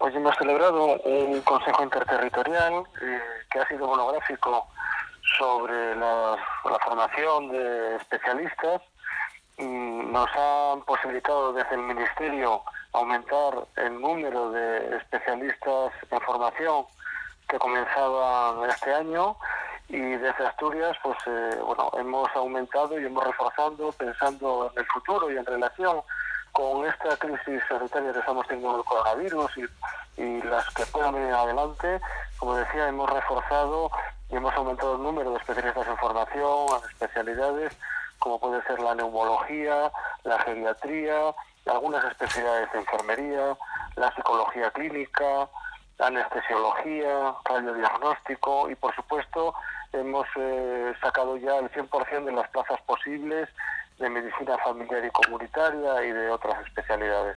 Hoy hemos celebrado un consejo interterritorial que ha sido monográfico sobre la formación de especialistas. Nos han posibilitado desde el Ministerio aumentar el número de especialistas en formación que comenzaban este año, y desde Asturias hemos aumentado y hemos reforzado pensando en el futuro y en relación con esta crisis sanitaria que estamos teniendo el coronavirus y las que puedan venir adelante. Como decía, hemos reforzado y hemos aumentado el número de especialistas en formación, en especialidades como puede ser la neumología, la geriatría, algunas especialidades de enfermería, la psicología clínica, la anestesiología, radiodiagnóstico, y por supuesto hemos sacado ya el 100% de las plazas posibles de medicina familiar y comunitaria y de otras especialidades.